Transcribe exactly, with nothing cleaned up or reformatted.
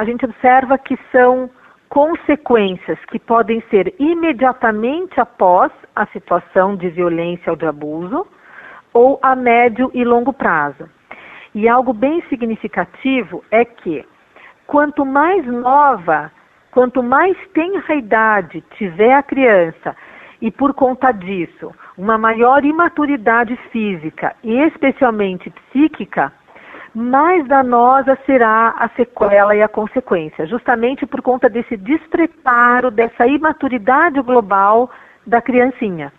a gente observa que são consequências que podem ser imediatamente após a situação de violência ou de abuso, ou a médio e longo prazo. E algo bem significativo é que, quanto mais nova, quanto mais tenra idade tiver a criança, e por conta disso, uma maior imaturidade física e especialmente psíquica, mais danosa será a sequela e a consequência, justamente por conta desse despreparo, dessa imaturidade global da criancinha.